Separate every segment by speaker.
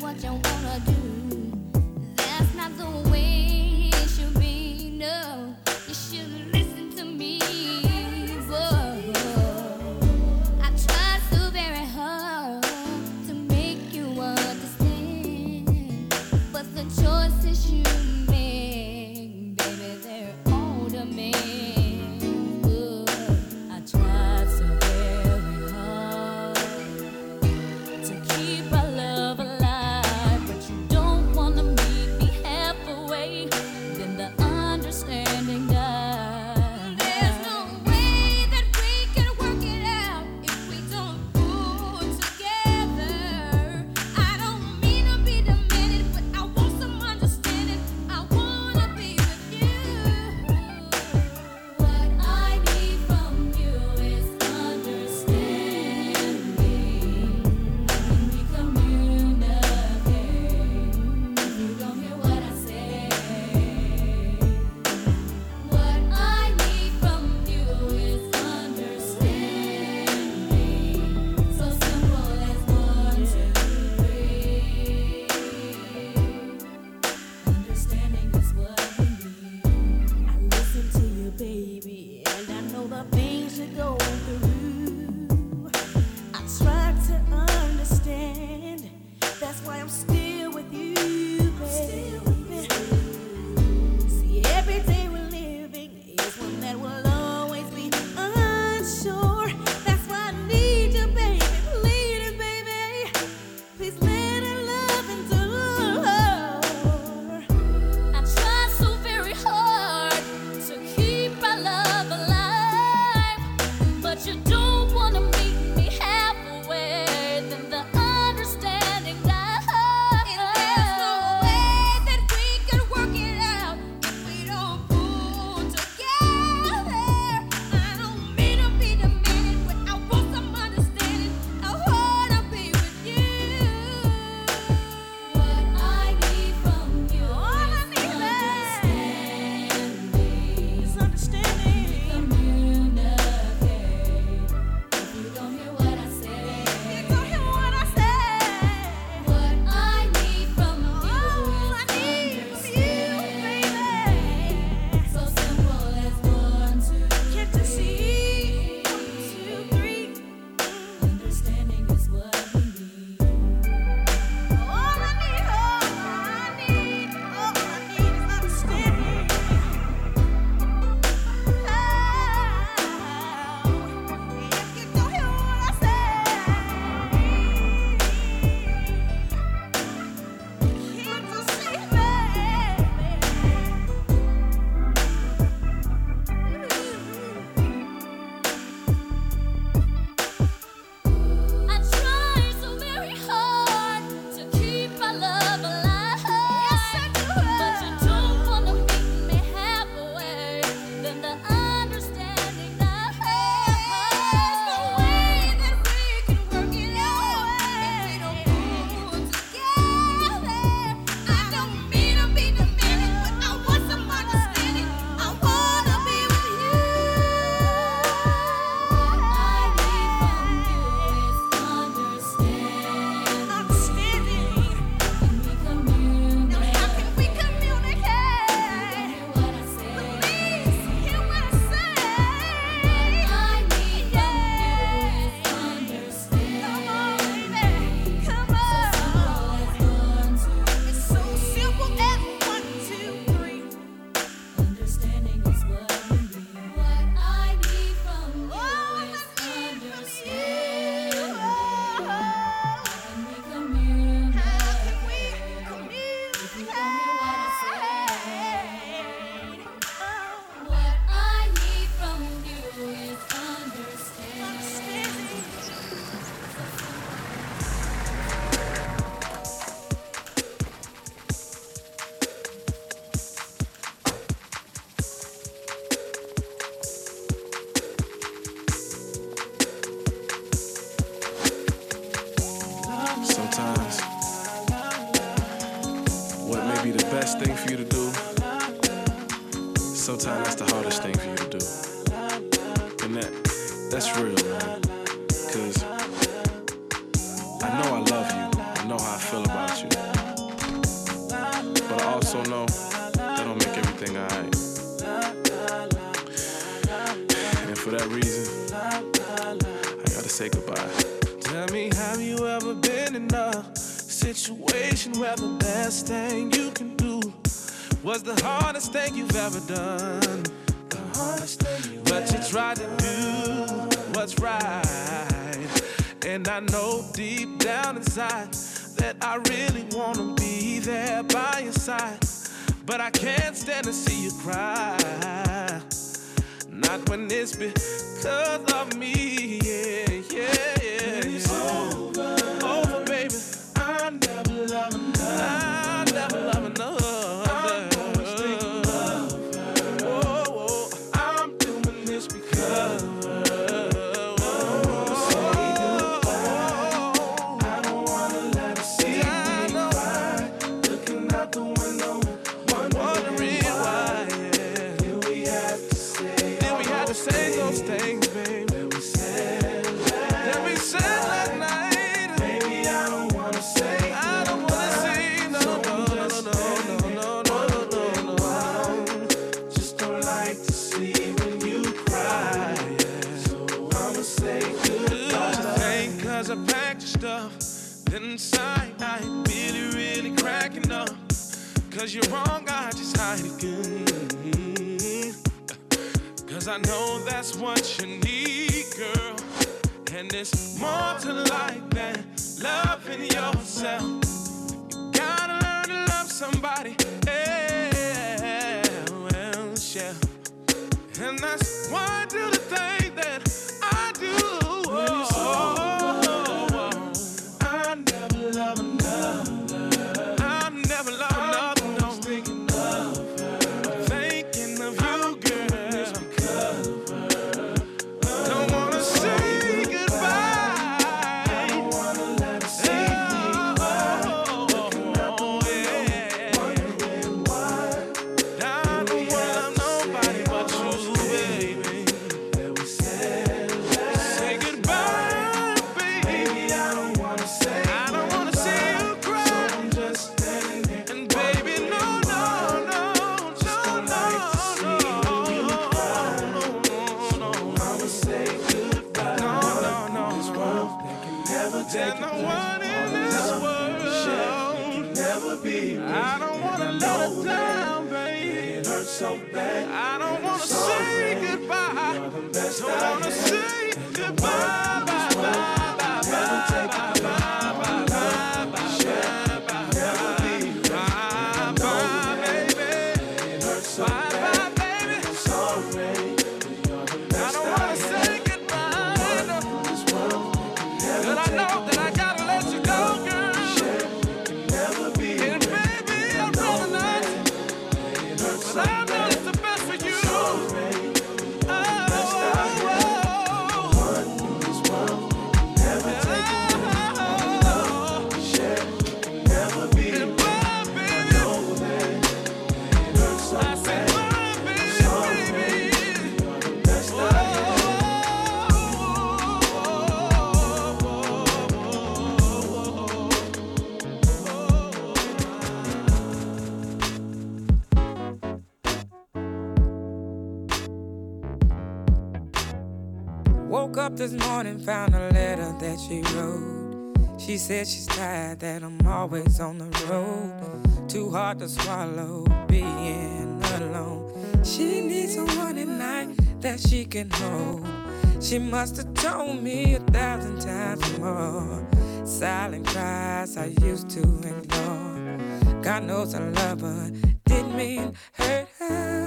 Speaker 1: sometimes that's the hardest thing for you to do. And that's real, man. Because I know I love you. I know how I feel about you. you. But I also know that don't make everything alright. And for that reason, I gotta say goodbye.
Speaker 2: Tell me, have you ever been in a situation where the best thing you can do was the hardest thing you've ever done? The hardest thing you But you tried to do what's right. And I know deep down inside that I really wanna be there by your side. But I can't stand to see you cry. Not when it's because of me, yeah, yeah, yeah. It's over, baby. I never love another. I never love another. I'm always thinking of her. Whoa, I'm doing this because of her. I don't wanna let her see me cry. Looking out the window, wondering why. Yeah. Did we have to say? Did we have to say those things, baby? That we said last night. Baby, I don't wanna say. I don't wanna say no, no. Just don't like to see when you cry. Yeah. So I'ma say goodbye. Cause I packed your stuff. Then inside I ain't really cracking up. Cause you're wrong, I just hide it good. Cause I know that's what you need, girl. And it's more to life than loving yourself. You gotta learn to love somebody else, yeah. And that's why I do the thing that I do. I never love another. I never love another. No. I'm thinking of her. Thinking of you, girl. Because of her. Don't wanna say goodbye. I don't wanna let her see me cry. Looking out the window, wondering why. I don't wanna love nobody but you, baby. That we said say goodbye, baby. Baby, I don't wanna say. I don't wanna see you cry. So I'm just standing here. And baby, no. I'ma say goodbye. No. This world, there can never take no one in this world. Never be. I don't wanna let it down, baby. It hurts so bad. I don't wanna say goodbye. Don't wanna say goodbye.
Speaker 3: Woke up this morning, found a letter that she wrote. She said she's tired, that I'm always on the road. Too hard to swallow, being alone. She needs someone at night that she can hold. She must have told me 1,000 times more. Silent cries I used to ignore. God knows I love her, didn't mean hurt her.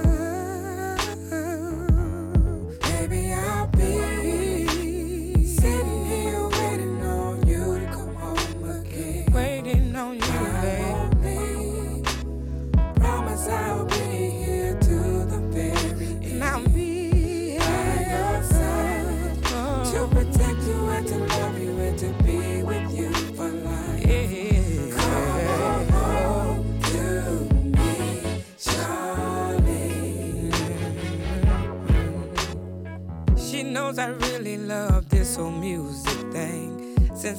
Speaker 3: Baby, I'll be sitting here waiting on you to come home again. Waiting on you, baby. Promise I'll be here to the very end. And I'll be by your side to protect you and to love you and to be with you for life. Yeah. Come home to me, Charlie.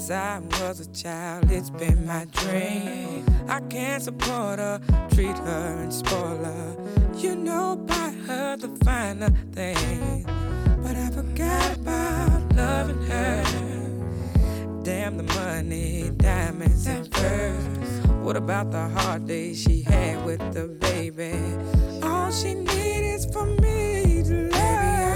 Speaker 3: since I was a child, it's been my dream. I can't support her, treat her and spoil her. You know, buy her the finer things. But I forgot about loving her. Damn the money, diamonds and furs. What about the hard days she had with the baby? All she needs is for me to love.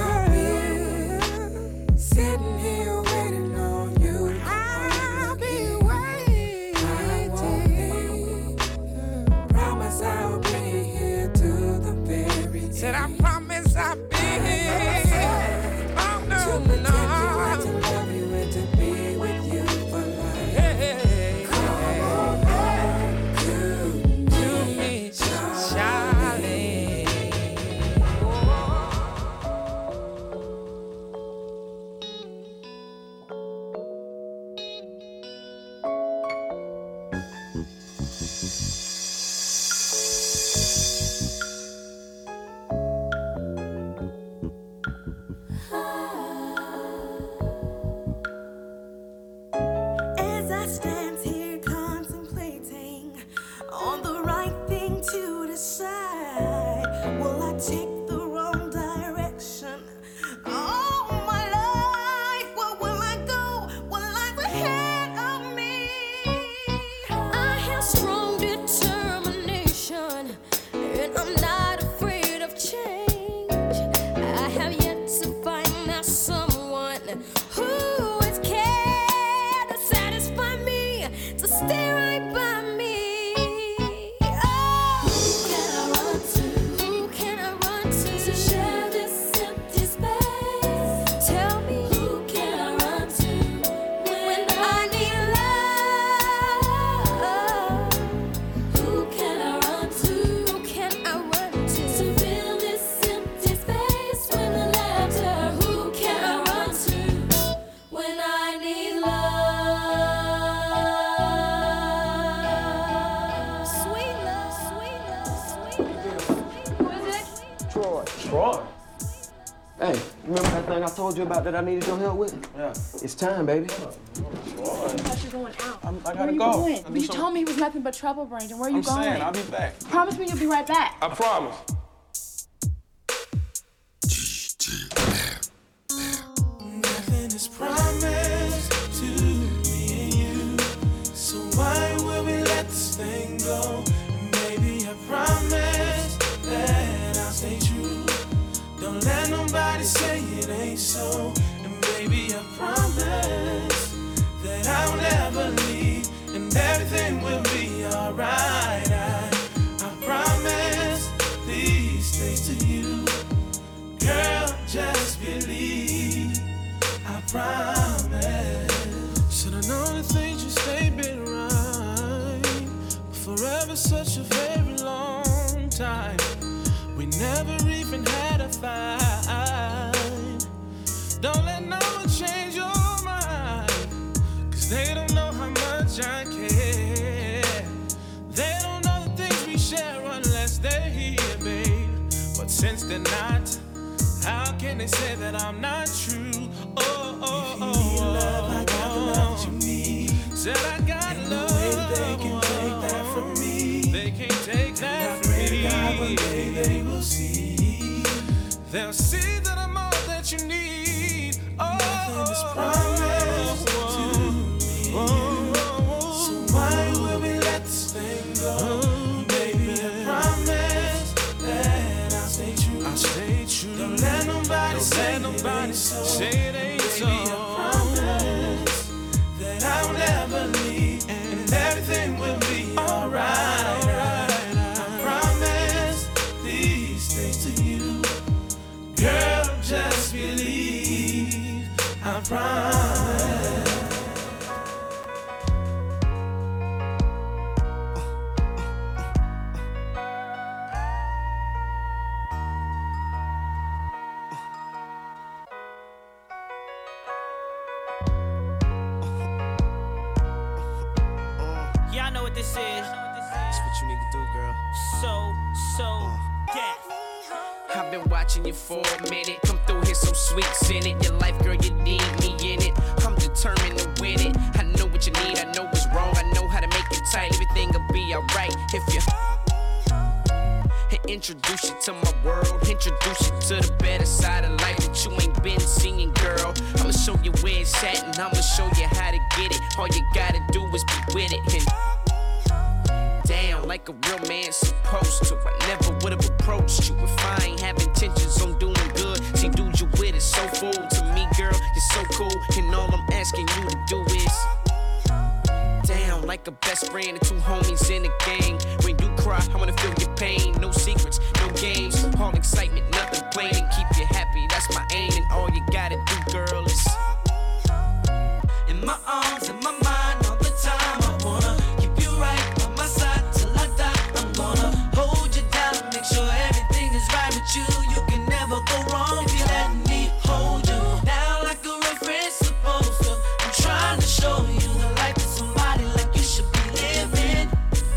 Speaker 3: Sitting here waiting on you. I'll be waiting. I won't be. Promise I'll be here to the very end. Said I promise I'll be here. Oh no, to protect you and to love you and to be with you for life. Hey, come on back to me, Charlie.
Speaker 4: As I stand here contemplating on the right thing to decide, will I take the wrong direction? All my life, where will I go? What lies ahead of me? I have strong determination, and I'm not afraid of change. I have yet to find that someone who is care to satisfy me, to stay right by me. Oh, who can I run to? Who can I run to share this empty space? Tell me, who can I run to when I need love? Who can I run to? Who can I run to fill this empty space with laughter? Who can I run to when I need love? Sweet love, sweet love, sweet love. Who is it?
Speaker 5: Troy.
Speaker 1: Troy?
Speaker 5: Hey, remember that thing I told you about that I needed your help with?
Speaker 1: Yeah.
Speaker 5: It's time, baby.
Speaker 6: I thought you were going out.
Speaker 1: I
Speaker 6: Where
Speaker 1: gotta
Speaker 6: you
Speaker 1: go.
Speaker 6: going?
Speaker 1: I
Speaker 6: But
Speaker 1: do
Speaker 6: you
Speaker 1: some-
Speaker 6: told me he was nothing but trouble, Brandon. Where are you
Speaker 1: I'm
Speaker 6: going?
Speaker 1: saying, I'll be back.
Speaker 6: Promise me you'll be right back.
Speaker 1: I promise.
Speaker 2: Nothing is promised to me and you. So why will we let this thing go? And baby, I promise that I'll stay true. Don't let nobody say it ain't so. And baby, I promise that I'll never leave. And everything will be alright. I promise these things to you. Girl, just believe. I promise. Should I know the things you say been right? Forever, such a very long time. We never even had a fight. Don't let no one change your mind. Cause they don't know how much I care. They don't know the things we share unless they're here, babe. But since they're not, how can they say that I'm not true? Oh, oh, oh, oh. Love, I got the love you need. Said I got and love. No way they can take that from me. They can't take that from me. God, one day they will see. They'll see that I'm all that you need. Oh, nothing is promised to me. So why will we let this thing go? Baby, I promise that I'll stay true. I'll stay true. Don't let nobody say it ain't so. Baby, I promise that I'll never leave. And everything will be alright. I promise these things to you. Girl, just believe. I promise.
Speaker 7: Y'all know what this is.
Speaker 5: That's what you need to do, girl.
Speaker 7: So death.
Speaker 8: I've been watching you for a minute. Come through here, some sweets in it. Your life, girl, you need me in it. I'm determined to win it. I know what you need. I know what's wrong, I know how to make it tight. Everything will be alright if you introduce you to my world, introduce you to the better side of life that you ain't been seeing, girl. I'ma show you where it's at and I'ma show you how to get it. All you gotta do is be with it and down like a real man supposed to. I never would've approached you if I ain't have intentions on doing good. See, dude, you with it, so full to me, girl. You're so cool, and all I'm asking you to do is down like a best friend and two homies in a gang. When you cry, I wanna feel your pain. No secrets, no games, all excitement, nothing plain. And keep you happy, that's my aim. And all you gotta do, girl, is in my arms, in my mind, all the time. I wanna keep you right by my side till I die. I'm gonna hold you down, make sure everything is right with you. You can never go wrong if you let me hold you down like a real friend's supposed to. I'm trying to show you the life of somebody like you should be living.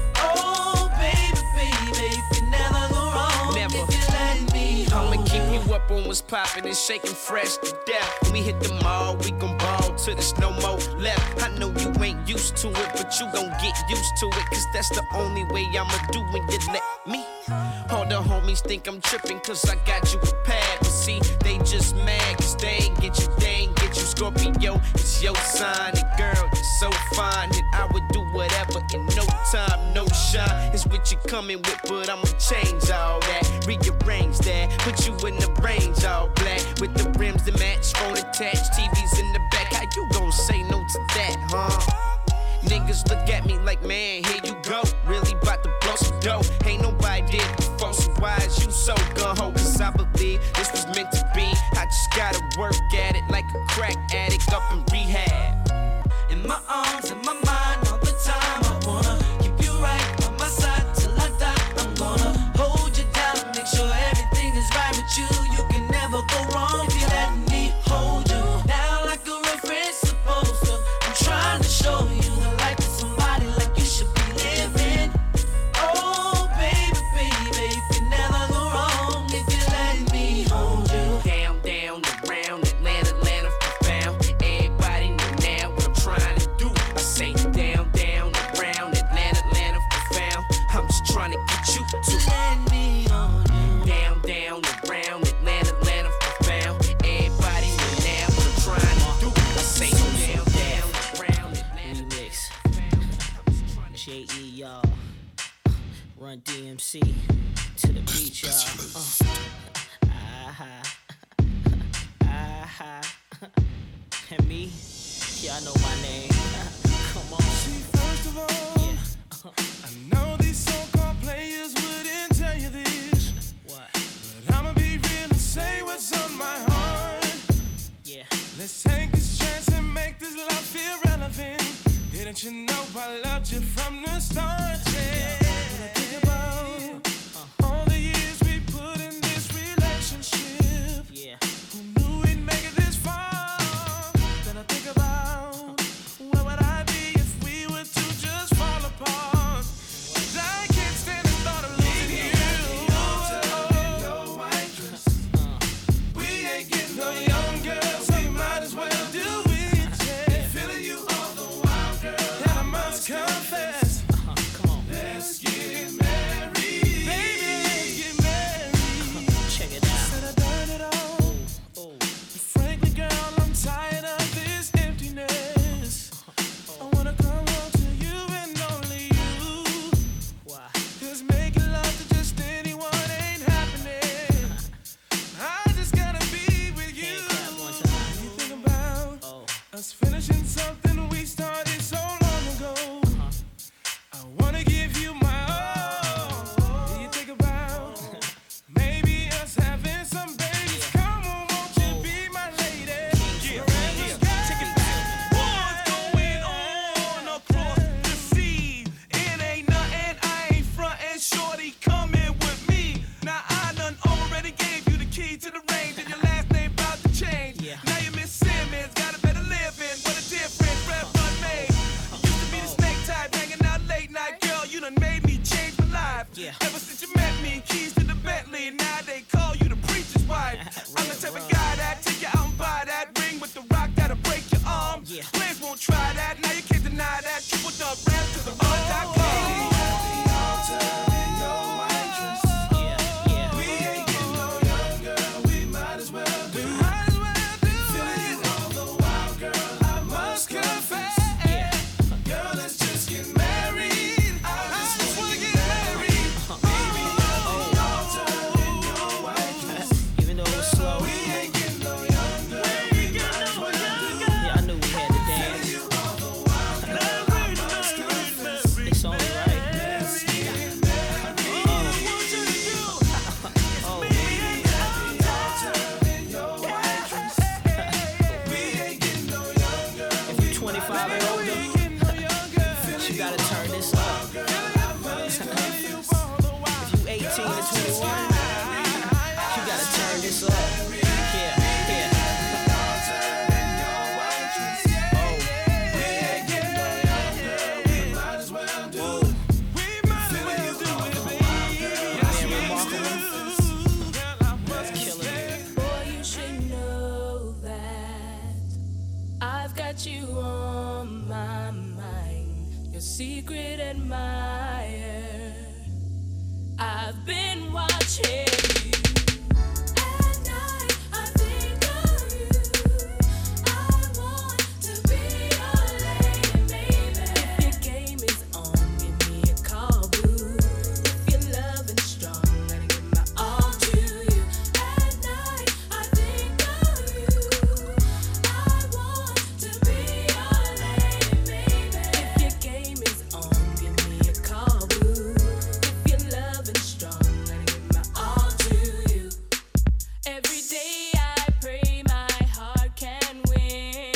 Speaker 8: Oh, baby, baby, you can never go wrong if you let me hold you. I'ma keep you up on what's poppin' and shaking fresh to death. When we hit the mall, we gon' ball till there's no more left. I know you ain't used to it, but you gon' get used to it, cause that's the only way I'ma do when you let me. All the homies think I'm trippin' cause I got you prepared, but see, they just mad cause they ain't get you, Scorpio, it's your sign, and girl, you're so fine, and I would do whatever in no time, no shine. It's what you coming with, but I'ma change all that, rearrange that, put you in the range all black, with the rims that match, phone attached, TVs in the back. How you gon' say no to that, huh? Niggas look at me like, man, here you go. Really bout to blow some dough. Ain't nobody did it before, so why is you so gung-ho? Cause I believe this was meant to be. I just gotta work at it like a crack addict up in rehab. In my arms, in my mind, all the time. I wanna keep you right by my side till I die. I'm gonna hold you down, make sure everything is right with you. You can never go wrong if you let me hold you down like a real friend's supposed to. I'm trying to show you the life of somebody like you should be living. Oh, baby, baby, you can never go wrong if you let me hold you. Down, down, around, Atlanta, Atlanta, profound. Everybody know now what I'm trying to do. I say down, down, around, Atlanta, Atlanta, profound. I'm just trying to get you to let me hold you. Down, down, around, Atlanta, Atlanta, profound. Everybody know now what I'm trying to do. I say down, down, around, Atlanta.
Speaker 7: Remix. J.E. y'all. Run DMC to the beach, y'all. And me, y'all know my name. Come on.
Speaker 2: See, first of all, I know these so-called players wouldn't tell you this.
Speaker 7: What?
Speaker 2: But I'ma be real and say what's on my heart.
Speaker 7: Yeah.
Speaker 2: Let's take this chance and make this love feel relevant. Didn't you know I loved you from the start? Yeah. When I think about all the years we put in this relationship,
Speaker 7: Yeah.
Speaker 2: who knew we'd make it this far? Then I think about where would I be if we were to just fall apart? I can't stand the thought of losing you. We ain't getting no young girls, so we might as well do it. Yeah. Feeling you all the while, girl, and I must confess.
Speaker 7: Come on.
Speaker 2: Let's get married, baby. Let's get married.
Speaker 7: Check it out.
Speaker 2: Said I done it all.
Speaker 7: Oh.
Speaker 2: But frankly, girl, I'm tired of this emptiness. I wanna come home to you and only you.
Speaker 7: Why?
Speaker 2: 'Cause making love to just anyone ain't happening. I just gotta be with you.
Speaker 7: Can't clap one time.
Speaker 2: You think about
Speaker 7: Oh.
Speaker 2: us finishing something we started so long ago. I wanna give you my all. Do you think about maybe us having some babies? Come on, won't you be my lady?
Speaker 9: Check it out. What's going on across the sea? It ain't nothing, I ain't frontin', shorty, come in with me. Now I done already gave you the key to the range, and your last name about to change.
Speaker 7: Yeah.
Speaker 9: Now you Miss Simmons, got a better living, what a difference Red Bud made. You used to be the snake type, hanging out late night, girl, you done made me change my life.
Speaker 7: Yeah.
Speaker 9: Ever since you met me, keys to the Bentley, now they call you the preacher's wife. I'm the type of guy that take you out and buy that ring with the rock that'll break your arm.
Speaker 7: Yeah.
Speaker 9: Players won't try that, now you can't deny
Speaker 4: admire. I've been watching you. At night, I think of you. I want to be your lady, baby. If your game is on, give me a call, boo. If you're loving strong, gotta give my all to you. At night, I think of you. I want to be your lady, baby. If your game is on, give me a call, boo. If you're loving strong, gotta give my all to you. Every day I pray my heart can win.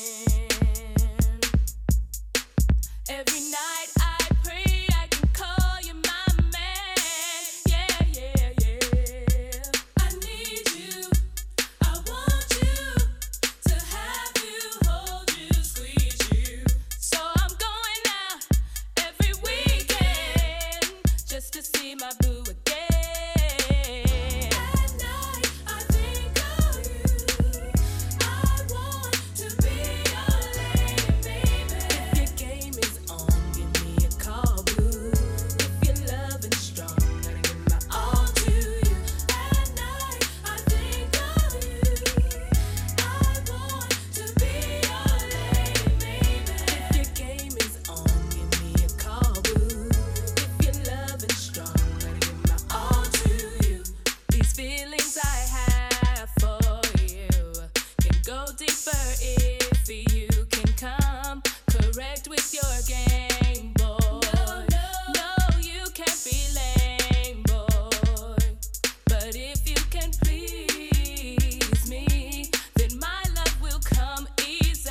Speaker 4: Every night I pray I can call you my man. Yeah, yeah, yeah. I need you. I want you to have you, hold you, squeeze you. So I'm going out every weekend just to see my boo again. At night I think of you. I want to be your lady, baby. If your game is on, give me a call, boo. If you're loving strong, gotta give my all to you. At night I think of you. I want to be your lady, baby. If your game is on, give me a call, boo. If you're loving strong, gotta give my all to you. These feelings I have for you can go deeper if you can come correct with your game, boy. No, you can't be lame, boy. But if you can please me, then my love will come easy.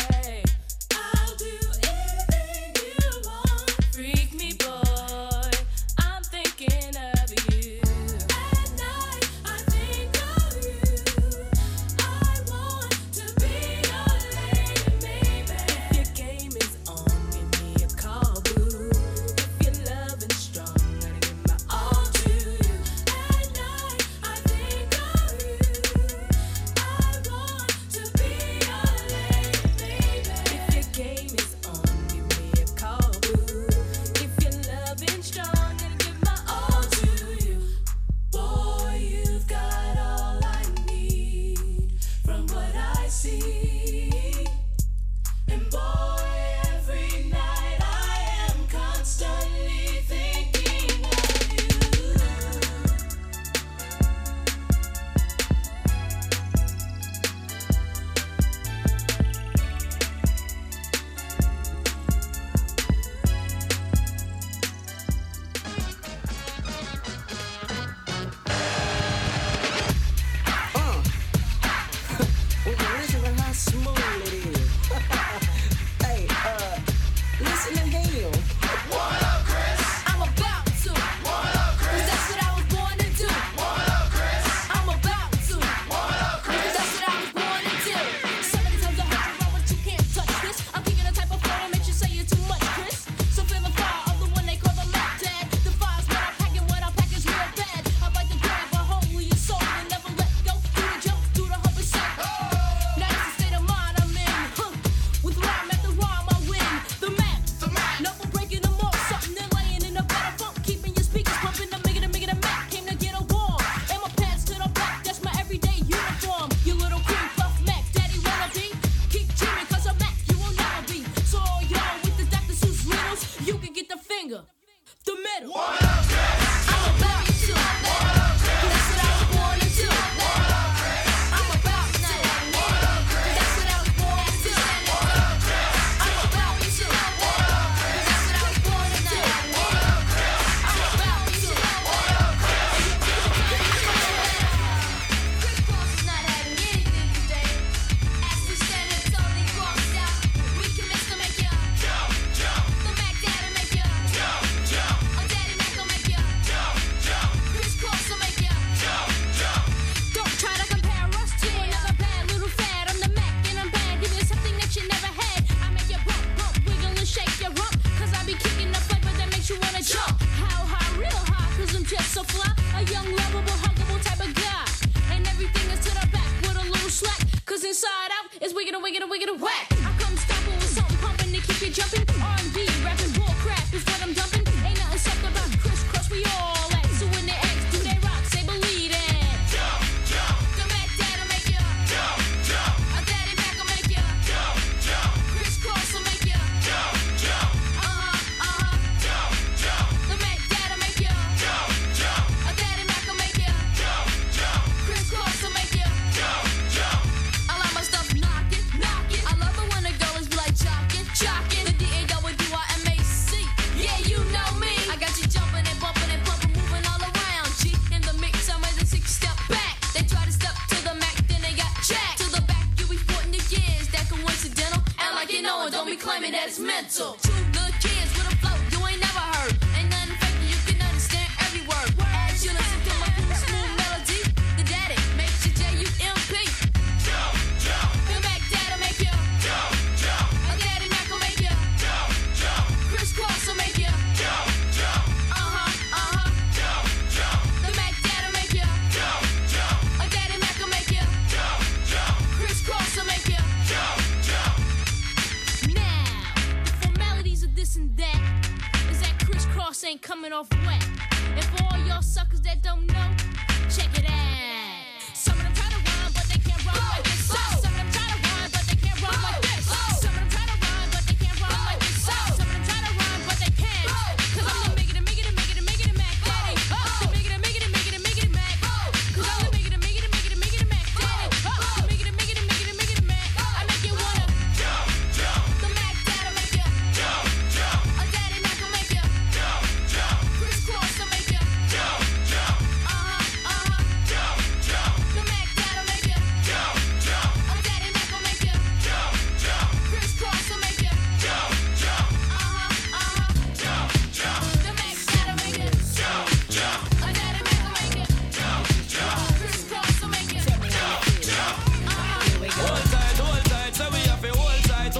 Speaker 4: I'll do anything you want. Freak me, boy. I'm thinking of you. At night, I think of you. I want to be your lady, baby. If your game is on, give me a call, boo. If you're loving strong, gotta give my all to you. At night, I think of you. I want to be your lady, baby. If your game is on, give me a call, boo. If you're loving strong, gotta give my all to you. Boy, you've got all I need from what I see. And boy, every night I am constantly thinking of you.
Speaker 10: Would you listen to how smooth it is? Hey, listen to him.
Speaker 4: What up, Chris? I'm about to. What up, Chris? 'Cause that's what I was born to do. What up, Chris? I'm about to. What up, Chris? 'Cause that's what I was born to do. So many times I heard you wrong, but you can't touch this. I'm thinking the type of flow that makes you say you're too much, Chris. So feel the fire of the one they call the Mac Dad. The fire's what I pack and what I pack is real bad. I like to grab a hold of your soul and never let go. Do the jump, do the hump and say, now that's the state of mind I'm in. With rhyme after rhyme I win. The Mac. No for breaking them off. Something they're laying in a better funk. Keeping your speakers pumping. I'm making a Mac. Came to get a warm. And my pants to the back. That's my everyday uniform. You little cream puff Mac. Daddy wanna be? Keep dreaming 'cause I'm Mac. You will never be. So all y'all with the Dr. Seuss riddles, you can get the finger. The middle. What up, I'm about to. What up, that's what I was born to do. What up, I'm about to. What up, that's what I was born to do. What up, I'm about to. What up, that's what I was born to do. What up, I'm about to. What up, Chris Cross is not having anything today. As we stand here totally crossed out, we can make them make you jump, jump. The Mac Daddy make you jump, jump. Oh, Daddy Mac will make you jump, jump. Chris Cross will make you jump, jump. Don't try to compare us to another bad little fad. I'm the Mac and I'm bad. Give you something that you never had. I make you bump, bump, wiggle and shake your rump. 'Cause I be kicking the flavor that makes you wanna jump. How high, real high, 'cause I'm just so fly. A young, lovable, huggable type of guy. And everything is to the back with a little slack. 'Cause inside out is wiggin' and wiggin' and wiggin' and whack. I come stomping with something pumping to keep you jumping. R&B, rapping bull crap is what I'm
Speaker 11: floss ain't coming off wet. And for all y'all suckers that don't know, check it out. Some of them try to rhyme, but they can't rhyme like this. Some of them try to rhyme, but they can't rhyme like this. Some of them try to rhyme, but they can't rhyme like this. Some of them try to rhyme, but they can't. Cause I'm the make it Mac Daddy. The make it Mac. Cause I'm the make it Mac Daddy. The make it Mac. I make you wanna jump, jump. The Mac Daddy make you jump, jump. A Daddy Mac will make you jump, jump. Crisscross will make you jump, jump. Jump, jump. The Mac Daddy make you jump, jump. A Daddy Mac will make you jump, jump. Crisscross will make you jump, jump. Jump, jump. The Mac Daddy make you jump, jump. A Daddy Mac will make you jump, jump. Crisscross will make you jump, jump.
Speaker 9: Hold tight, so we have to hold tight,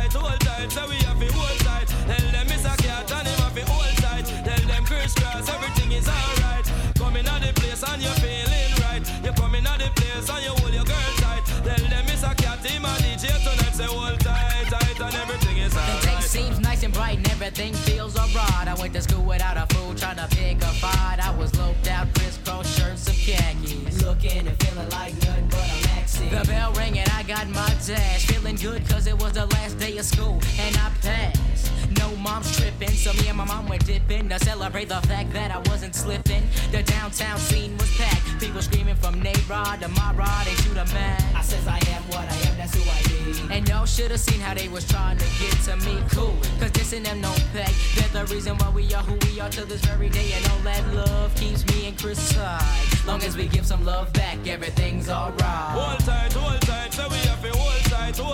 Speaker 9: so we have to hold tight. Tell them it's a cat and him have to hold tight. Tell them crisscross, everything is alright. Coming out the place and you're feeling right. You're coming out the place and you hold your girl tight. Tell them it's a cat, him and DJ tonight. Say hold tight, and everything is alright.
Speaker 7: The day seems nice and bright and everything feels alright. I went to school without a fool, trying to pick a fight. I was loped out, crisscross shirts, some khakis.
Speaker 10: Looking and feeling like nothing but a maxi.
Speaker 7: The bell rang and I got my dash. Feeling good cause it was the last day of school and I passed. No mom's tripping, so me and my mom went dipping to celebrate the fact that I wasn't slipping. The downtown scene was packed. People screaming from Nayrod to my rod and to the man.
Speaker 10: I says I am what I am, that's who I be.
Speaker 7: And y'all should've seen how they was trying to get to me. Cool, cause this and them no pay. They're the reason why we are who we are to this very day. And all that love keeps me and Chris side. Long as we give some love back, everything's alright.
Speaker 9: Hold tight, so we have to hold tight, so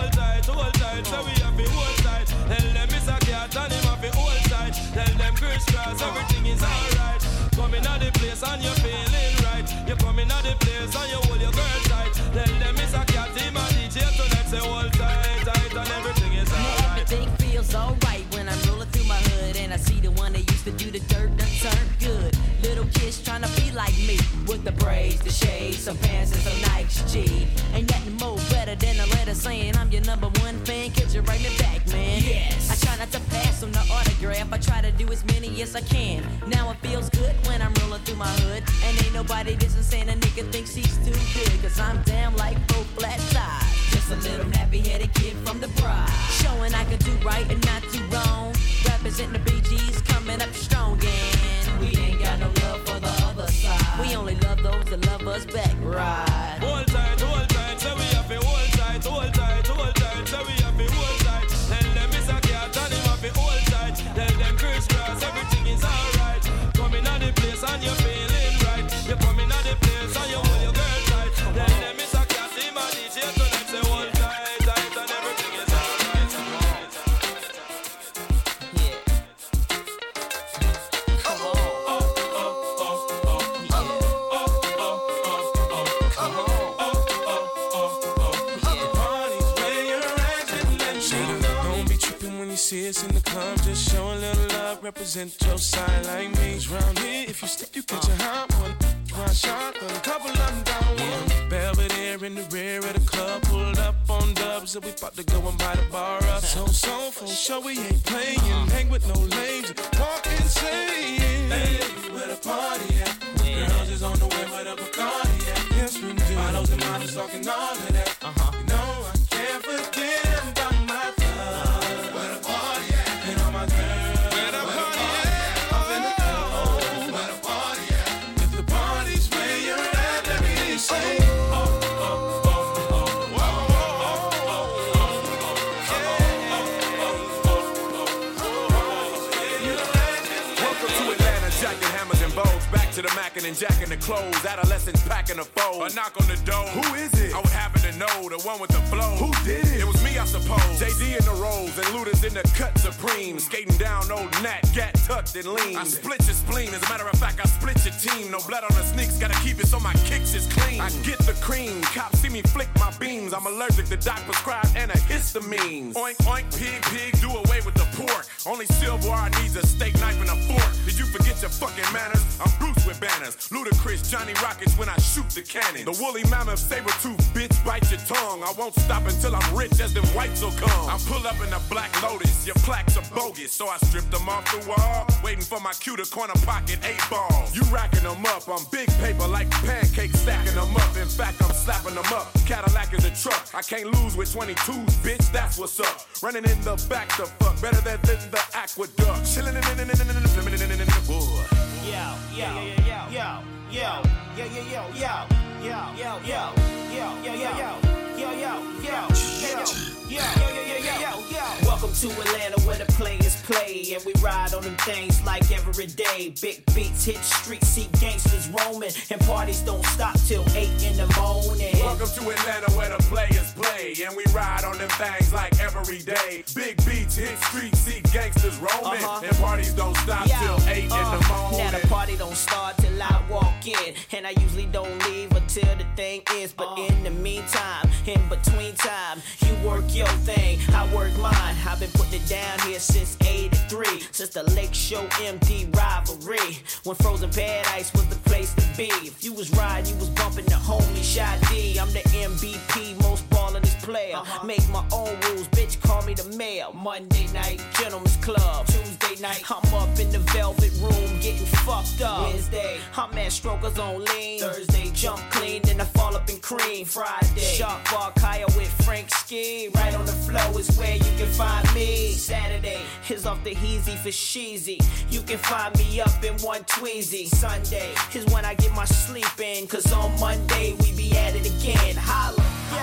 Speaker 9: we have to hold tight. Tell them it's a cat and him have to hold tight. Tell them crisscross, everything is alright. Coming out the place and you're feeling right. You're coming out the place and you hold your girl tight. Tell them it's a cat, him and DJ tonight. Say hold tight, and everything is alright.
Speaker 10: Everything feels alright when I'm rolling through my hood and I see the one that used to do the dirt done turned good. Little kids trying to be like me with the braids, the shades, some pants and some Nikes. G. Ain't nothing more better than a letter saying I'm your number one fan. Could you write me back, man?
Speaker 7: Yes.
Speaker 10: I try not to pass on the autograph. I try to do as many as I can. Now it feels good when I'm rolling through my hood and ain't nobody dissing saying a nigga thinks he's too good. Cause I'm damn like 4 flat tires. Just a little nappy-headed kid from the pride. Showing I can do right and not do wrong. Representing the BGs coming up strong and we ain't got no love for the other side. We only love those that love us back, right?
Speaker 9: Hold tight, so we have to hold tight, so we have to hold tight. Tell them it's a cat and him have to hold tight. Tell them crisscross, everything is alright. Coming out the place and you're feeling right. You're coming out the place and you hold your girl tight. Tell them it's a cat, him and DJ tonight. Say hold tight, and everything is alright.
Speaker 7: Yeah. Come on.
Speaker 2: See us in the club, just show a little love, represent your side like me. 'Cause round here, if you slip, you catch a hot one. One shot, a couple of them down one. Belvedere in the rear of the club, pulled up on dubs, so we about to go and buy the bar up. So, for sure we ain't playing, hang with no lames, walk insane. Hey, where the party at? Girls is on the way, where the Bacardi at? Yes, we do. Bottles and models talking all of that. You know I can't forget about my thug. Where the party at? And all my girls. Where the party at? Up in the club. Where the party at? If the party's where you're at, let me hear you say.
Speaker 12: To the Mac and jacking the clothes, adolescents packing the fold. A knock on the door. Who is it? I would happen to know, the one with the flow. Who did it? It was me, I suppose. JD in the rolls and Luda's in the cut supreme. Skating down old Nat, gat tucked and lean. I split your spleen, as a matter of fact, I split your team. No blood on the sneaks, gotta keep it so my kicks is clean. I get the cream, cops see me flick my beams. I'm allergic to doc prescribed antihistamines. Oink, oink, pig, pig, do away with the pork. Only silverware needs a steak knife and a fork. Did you forget your fucking manners? I'm Bruce with banners. bananas. Ludacris, Johnny Rockets when I shoot the cannon. The woolly mammoth, saber-tooth bitch, bite your tongue. I won't stop until I'm rich as them whites will come. I pull up in a black Lotus, your plaques are bogus. So I stripped them off the wall, waiting for my cue to corner pocket 8 balls. You racking them up, I'm big paper like pancakes, stacking them up. In fact, I'm slapping them up. Cadillac is a truck, I can't lose with 22s, bitch, that's what's up. Running in the back to fuck, better than the aqueduct. Chillin' in the wood.
Speaker 13: Welcome to Atlanta where the players play and we ride on them things like every day. Big beats hit streets, see gangsters roaming, and parties don't stop till 8 in the morning.
Speaker 12: Welcome to Atlanta where the players play and we ride on them things like every day. Big beats hit streets, see gangsters roaming, and parties don't stop till 8 in the morning.
Speaker 13: Now the party don't start till I walk in, and I usually don't leave until the thing is. But in the meantime, in between time, you work your thing, I work mine. I've been putting it down here since 83, since the Lake Show MD rivalry, when Frozen Paradise was the place to be. If you was riding, you was bumping the homie Shy D. I'm the MVP, most ballin'est player. Make my own rules, bitch, call me the mayor. Monday night, Gentleman's Club. Tuesday night, I'm up in the Velvet Room getting fucked up. Wednesday, I'm at Strokers on lean. Thursday, jump clean, then I fall up in cream. Friday, Sharp Bar Kaya with Frank Ski. Right on the flow is where you can find me. Saturday is off the Heezy for Sheezy. You can find me up in one Tweezy. Sunday is when I get my sleep in, cause on Monday we be at it again. Holla.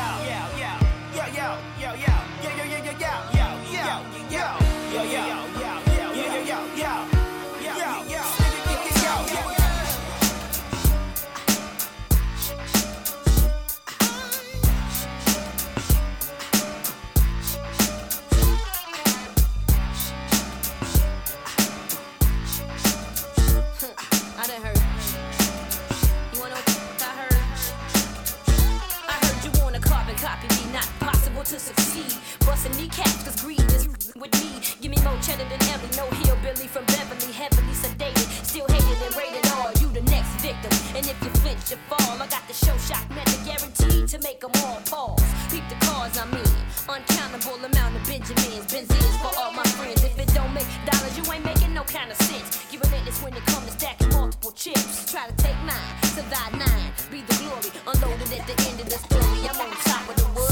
Speaker 10: I done heard. You wanna know what I heard? I heard you want a carbon copy, be not possible to succeed. Busting kneecaps, cause greed is with me. Give me more cheddar than Ellie, no hillbilly from Beverly, heavily sedated. Still hated and rated R, you the next victim. And if you flinch, you fall. I got the show shock method guaranteed to make them all pause. Peep the cars I'm in, uncountable amount of Benjamins, Benzes for all my friends. If it don't make dollars, you ain't making no kind of sense. Give a minute when it comes to stacking multiple chips. Try to take 9, survive 9, be the glory. Unloaded at the end of the story, I'm on top of the world.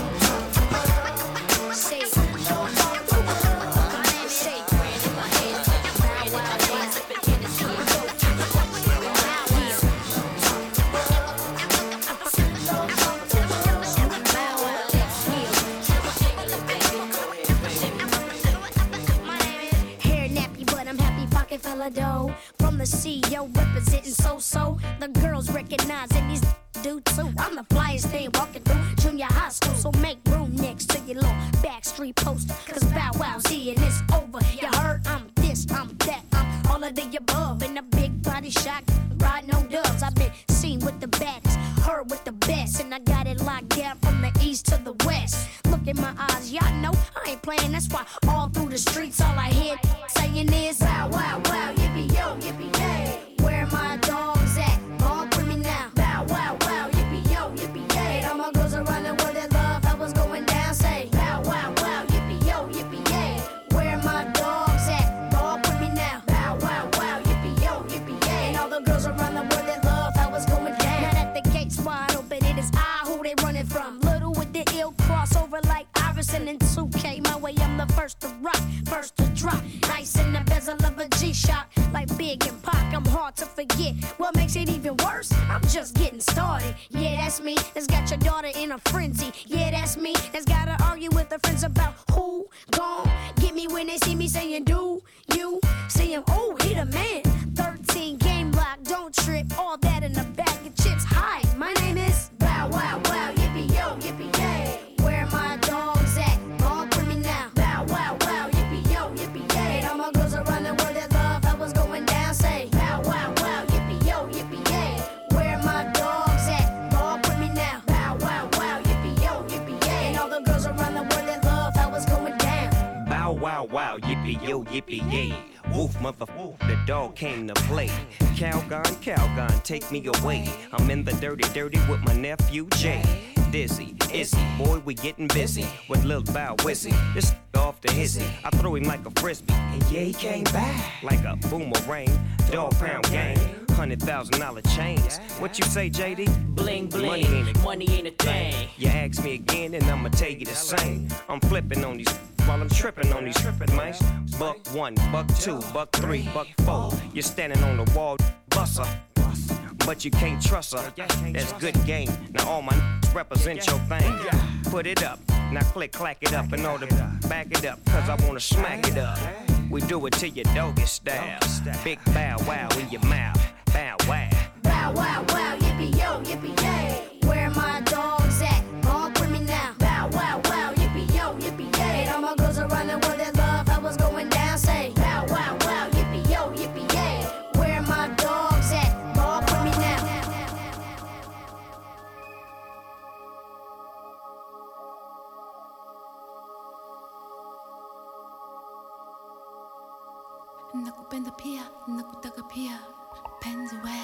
Speaker 10: Say it. Fella dough from the CEO representing so the girls recognizing these do too. I'm the flyest thing walking through junior high school, so make room next to your little backstreet poster, cause Bow Wow's here and it's over. You heard I'm this, I'm that, I'm all of the above. In a big body shot, riding on dubs. I've been seen with the baddest, heard with the best, and I got it locked down from the east to the west. Look in my eyes, y'all know I ain't playing. That's why all through the streets all I hear saying is wow, wow, wow, yippee yo, yippee yay. Where my dogs at? All with me now. Bow wow, wow, yippee yo, yippee yay. All my girls around the world that love how what's going down. Say bow wow, wow, yippee yo, yippee yay. Where my dogs at? All with me now. Bow wow, wow, yippee yo, yippee yay. And all the girls around the world that love how what's going down. Now that the gates wide open, it is I who they running from. Little with the ill crossover like Iverson and 2K. My way, I'm the first to rock, first to drop. Nice in the bezel of a G-Shock, like Big and Pac. I'm hard to forget. What makes it even worse? I'm just getting started. Yeah, that's me. That's got your daughter in a frenzy. Yeah, that's me. That's gotta argue with her friends about who gon' get me when they see me saying, do you see him? Oh, he the man. 13 game lock, don't trip. All that in a bag of chips. Hi, my name is Bow Wow Wow, yippee yo, yippee yay. Where my dogs at? All with me now. Bow Wow Wow, yippee yo, yippee yay. And all my girls around the world that love how what's going down. Say Bow Wow Wow, yippee yo, yippee yay. Where my dogs at? All with me now. Bow Wow Wow, yippee yo, yippee yay. And all the girls around the world that love how what's going down.
Speaker 14: Bow wow wow, yippee yo, yippee yay. Woof, motherfucker, the dog came to play. Calgon, take me away. I'm in the dirty with my nephew Jay. Dizzy, Izzy, boy, we getting busy with Lil Bow Wizzy. This off the hizzy, I throw him like a frisbee, and yeah, he came back like a boomerang. Dog pound gang, $100,000 chains. What you say, JD?
Speaker 13: Bling bling, money ain't a thing.
Speaker 14: You ask me again, and I'ma tell you the same. I'm flipping on these while I'm tripping on these mice. Buck 1, buck 2, buck 3, buck 4. You're standing on the wall, busser. But you can't trust her, that's good game. Now all my represent your thing. Put it up, now clack it up in order to back it up, cause I wanna smack it up. We do it to your doggy style. Big bow wow in your mouth, bow wow.
Speaker 11: Bow wow wow, yippee yo, yippee yay. Where my dogs at? Honk with me now. Bow wow wow, yippee yo, yippee yay. All my girls are running with their love, how was going down, say. Bow wow wow, yippee yo, yippee yay. Where my dogs at? Honk with me now.
Speaker 15: Nakupenda pia, nakutaka pia, penzi we.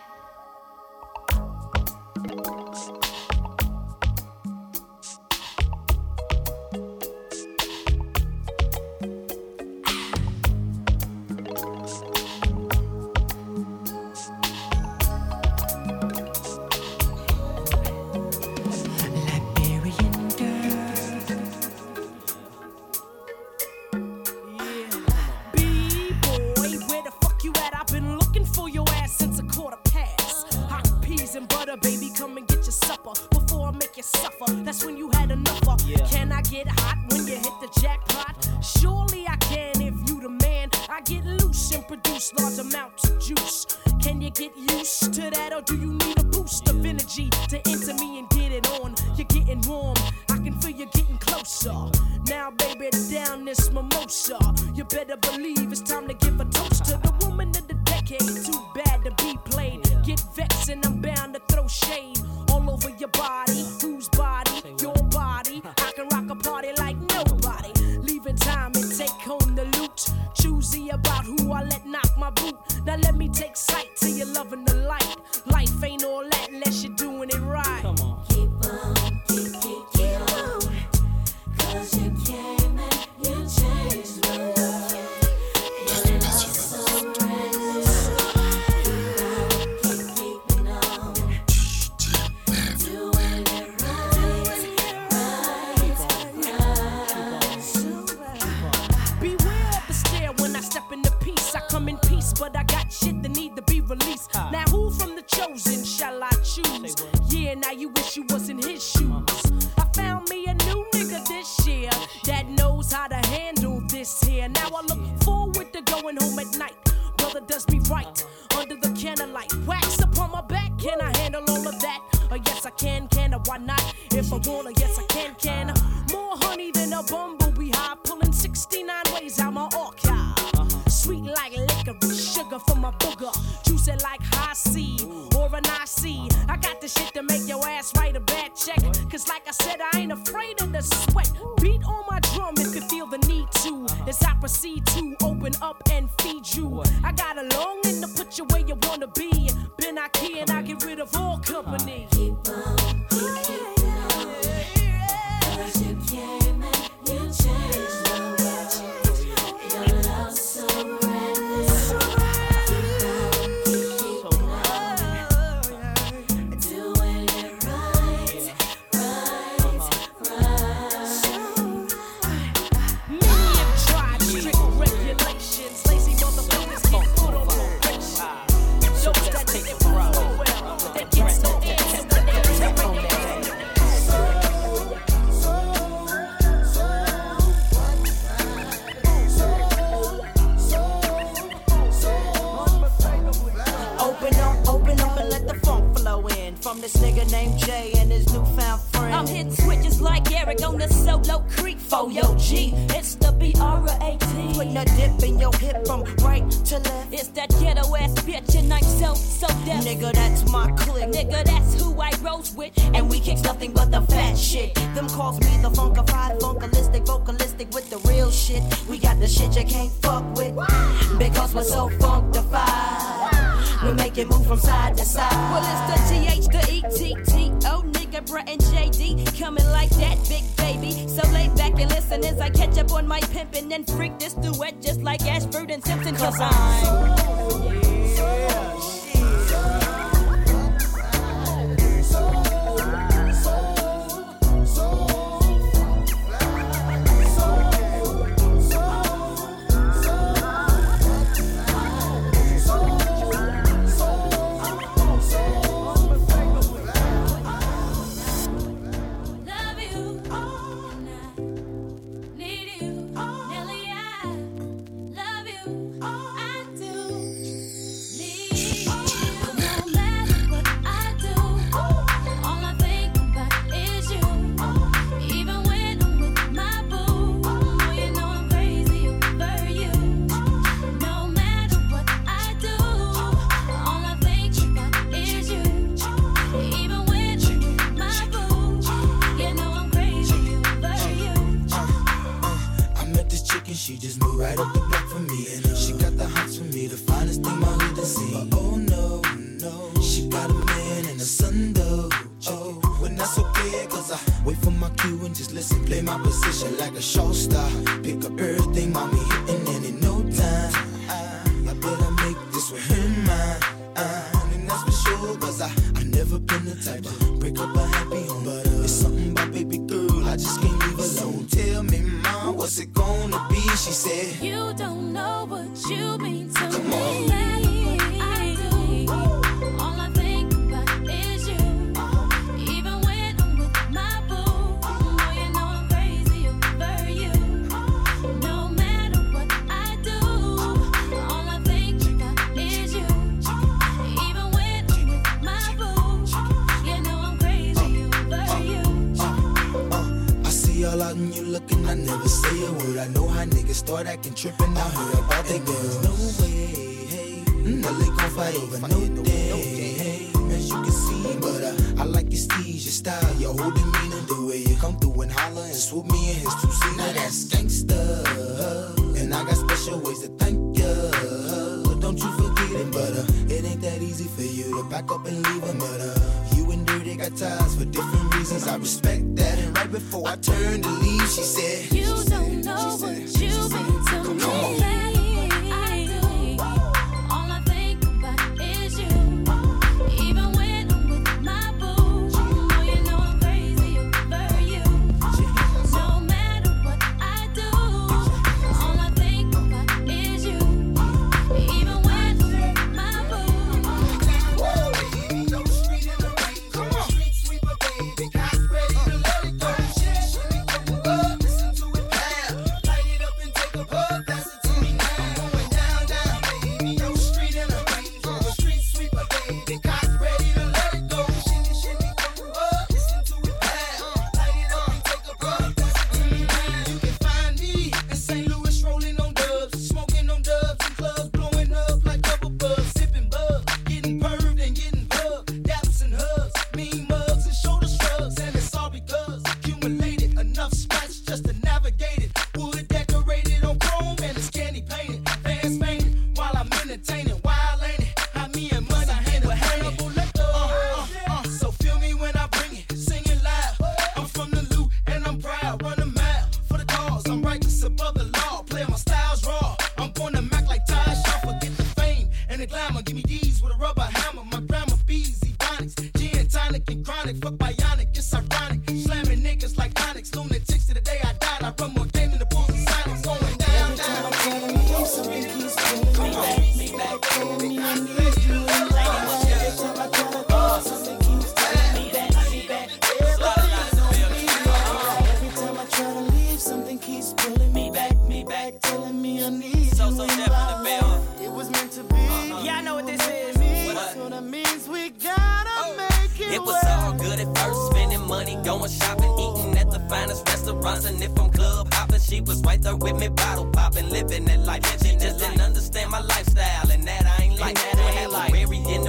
Speaker 16: That's when you had enough of. Yeah. Can I get hot when you hit the jackpot? Surely I can if you the man. I get loose and produce large amounts of juice. Can you get used to that, or do you need a boost of energy to enter me and get it on? You're getting warm, I can feel you getting closer. Now baby, down this mimosa. You better believe it's time to give a toast to the woman of the decade. Too bad to be played. Get vexed and I'm bound to throw shade all over your body. Whose body? Your body. I can rock a party like nobody. Leaving time and take home the loot. Choosy about who I let knock my boot. Now let me take sight till you're loving the light. Life ain't all that unless you're doing it right. Come on.
Speaker 11: Keep on, keep on. Cause you came and you changed my life. Your love so endless. Keep keeping on. Doing it right.
Speaker 16: Beware of the stare when I step into peace. I come in peace, but I got shit that need to be released. Now who from the chosen shall I choose? Yeah, now you wish you was in his shoes. I found me a new nigga this year that knows how to handle this here. Now I look forward to going home at night. Brother does me right under the candlelight. Wax upon my back, can I handle all of that? Yes I can I? Why not? If I wanna, yes I can I? More honey than a bumblebee hive, pulling 69 ways out my archive. Sweet like licorice, sugar from my booger, juicy like high C or an IC. I got the shit to make your ass write a bad check. Cause like I said, I ain't afraid of the sweat. Beat on my drum if you feel the need to. As I proceed to open up and feed you. I got a longing to put you where you wanna be. Been out here and I get rid of all company.
Speaker 11: Keep on, keep on. Cause you came and you changed my life. Your love so endless. Keep on, doing it right.
Speaker 16: Many have tried strict regulations. Lazy motherfuckers get put on probation. Those that take it well, that gets no answer when they
Speaker 13: Open up and let the funk flow in. From this nigga named Jay and his newfound friend.
Speaker 10: I'm hitting switches like Eric on the solo creek. For yo G, it's the BR-18.
Speaker 13: Putting a dip in your hip from right to left.
Speaker 10: It's that ghetto ass bitch in 9
Speaker 16: dope, so deaf.
Speaker 13: Nigga, that's my clique.
Speaker 16: Nigga, that's who I rose with.
Speaker 13: And we kicks nothing but the fat shit. Them calls me the funkified, funkalistic, vocalistic with the real shit. We got the shit you can't fuck with. Because we're so funkified. We make it move from side to side.
Speaker 16: Well, it's the TH, the ETTO, nigga, Brett and JD. Coming like that, big baby. So lay back and listen as I catch up on my pimpin' and freak this duet just like Ashford and Simpson. Cause I'm
Speaker 2: she just moved right up the block for me. And she got the hots for me, the finest thing my hood has seen. But oh no, no, she got a man and a son though. Oh, when that's okay, cause I wait for my cue and just listen, play my position like a show star. Pick up everything, mommy hitting, and in no time I better make this with her mine. And that's for sure, cause I never been the type to break up a happy home. But it's something about baby girl, I just can't leave alone. Tell me, mom, what's it gonna be? She said,
Speaker 11: you don't know what you mean to
Speaker 2: come
Speaker 11: me.
Speaker 2: on.
Speaker 11: I do. All I think about is you. Even when I'm with my boo, oh, you know I'm crazy over you. No matter what I do, all I think about is you. Even when I'm with my boo, you know I'm crazy over you.
Speaker 2: I see all out and you looking, I never say a word. I know how niggas start acting trippin'. I heard about they girls. No way, hey. No, they gon' fight over no day, hey. As you can see, but I like your steez, your style, your whole demeanor, the way you come through and holler and swoop me in his two-seater. Now that's gangsta, and I got special ways to thank ya. Don't you forget it, but it ain't that easy for you to back up and leave him. But you and Dirty got ties for different reasons. I respect that. And right before I turned to leave, she said,
Speaker 11: you don't know what you mean to me.
Speaker 2: Come on.
Speaker 11: I do. All I think about is you. Even when I'm with my boo, oh, you know I'm crazy over you. No matter what I do, all I think about is you. Even when I'm with my boo.
Speaker 17: Living that life, she just didn't understand my lifestyle, and that I ain't like that. I had to weary in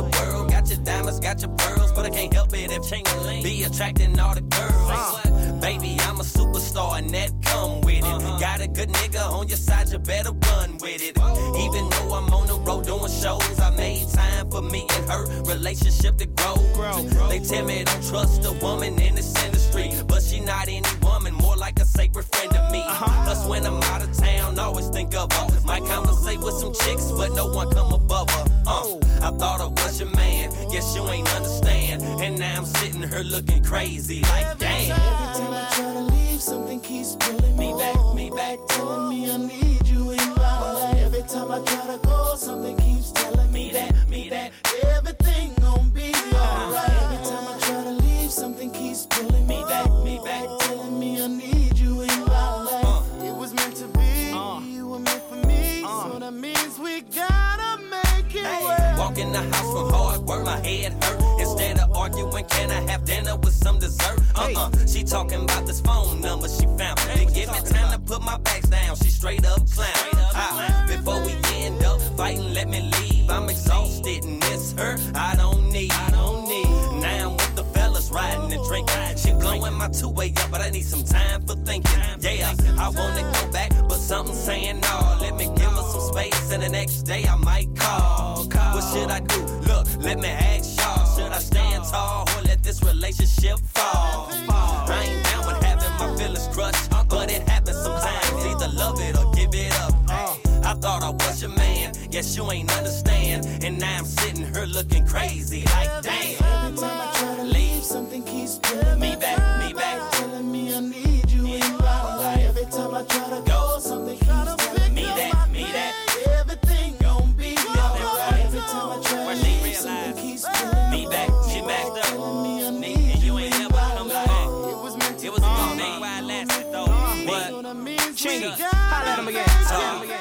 Speaker 17: must got your pearls, but I can't help it if Ching-a-ling be attracting all the girls. Baby, I'm a superstar and that come with it. Got a good nigga on your side, you better run with it. Even though I'm on the road doing shows, I made time for me and her relationship to grow. They tell me don't trust a woman in this industry, but she not any woman, more like a sacred friend to me. Plus when I'm out of town, always think of her. Might conversate with some chicks, but no one come above her. I thought I was your man, guess you ain't understand. And now I'm sitting here looking crazy, like damn.
Speaker 2: Every time I try to leave, something keeps pulling me back, telling me I need you in my life. Every time I try to go, something keeps telling me that everything gon' be alright. Every time I try to leave, something keeps pulling me back, telling me I need you in my life. It was meant to be, you were meant for me, so that means we gotta make it work.
Speaker 17: Walk in the house from hard work, my head hurt. Instead of arguing, can I have dinner with some dessert? She talking about this phone number she found. Didn't give me time to put my bags down. She straight up clown. Before we end up fighting, let me leave. I'm exhausted and it's her I don't need. Now I'm with the fellas riding and drinking. She blowing my two-way up, but I need some time for thinking. Yeah, I wanna go back, but something saying no. Let me give her some space, and the next day I might call. What should I do? Look, let me ask y'all. Should I stand tall or let this relationship fall? I ain't down with having my feelings crushed, but it happens sometimes. Either love it or give it up. I thought I was your man, guess you ain't understand. And now I'm sitting here looking crazy, like damn.
Speaker 2: Every time I try to leave, something keeps pulling me back, telling me I need you in my life. Every time I try to go, something keeps telling me that everything gon' be alright. Every time I try to leave, something keeps pulling me back, telling me I need you in my life. It was meant to be.
Speaker 17: Why I lasted though, but
Speaker 2: Chingy,
Speaker 17: holla at him again.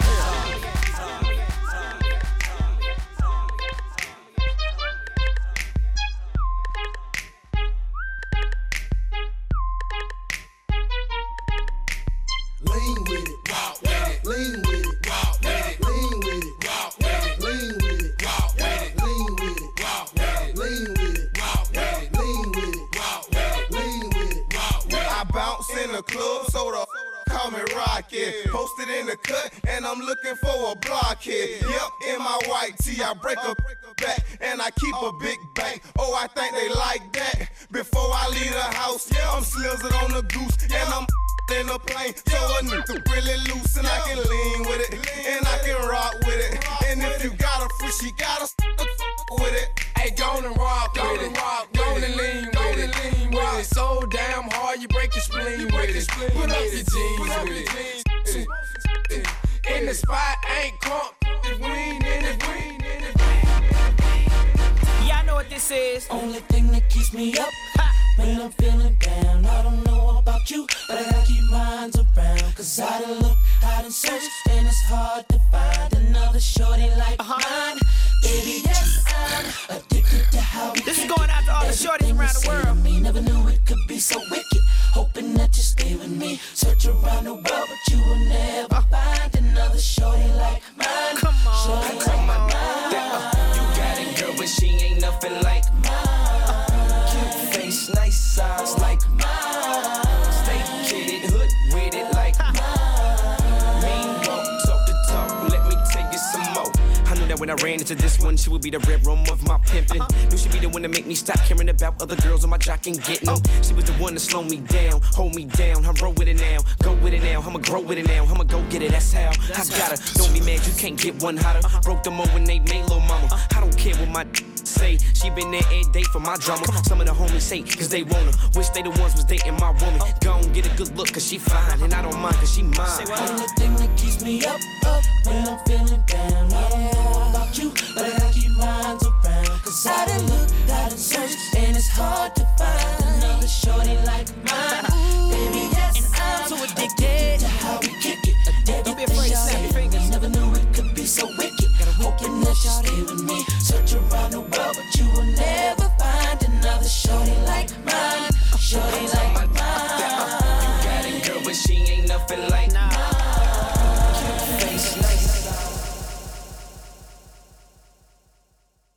Speaker 2: Lean with it, walk with it, lean with it, walk with it, lean with it, walk with it, lean with it, walk with it, lean with it, walk with it, lean with it, walk with it, lean with it, walk with it, lean with it, walk with it.
Speaker 18: I bounce in the club, so the call me Rocket. Posted in the cut, and I'm looking for a blockhead. Yep, in my white tee, I break a back, and I keep a big bank. Oh, I think they like that. Before I leave the house, I'm slizzing on the goose, and I'm in a plane, so a nigga really loose, and I can lean with it, and I can rock with it. And if you got a free, she gotta with it.
Speaker 19: Hey, go and rock with it, go and lean with it. So damn hard, you break your spleen with it. Put up your jeans with it. In the spot, ain't crunk if we ain't in it.
Speaker 13: Yeah, I know what this is.
Speaker 2: Only thing that keeps me up when I'm feeling down. I don't know about you, but I gotta keep minds around. Cause I done look, I done searched, and it's hard to find another shorty like mine. Baby, yes, I'm addicted to how we
Speaker 13: This is going out to all the shorties around the world.
Speaker 2: Me never knew it could be so wicked. Hoping that you stay with me. Search around the world, but you will never find another shorty like mine.
Speaker 13: Come on,
Speaker 2: shorty like mine.
Speaker 17: You got it, girl, but she ain't nothing like mine. Cute face, nice eyes like mine. Stay kidded, hood with it like mine. Mean walk, talk the talk, let me take it some more.
Speaker 14: I knew that when I ran into this one, she would be the red room of my pimpin'. Knew she'd be the one to make me stop caring about other girls on my jock and getting them. She was the one to slow me down, hold me down. I roll with it now, go with it now. I'ma grow with it now, I'ma go get it, that's how I got her. Don't be mad, you can't get one hotter. Broke them over when they made lil' mama. I don't care what my say, she been there every day for my drama. Some of the homies say, cause they want her. Wish they the ones was dating my woman. Go and get a good look, cause she fine. And I don't mind, cause she mine.
Speaker 2: Only thing that keeps me up when I'm feeling down. I don't know about you, but I gotta keep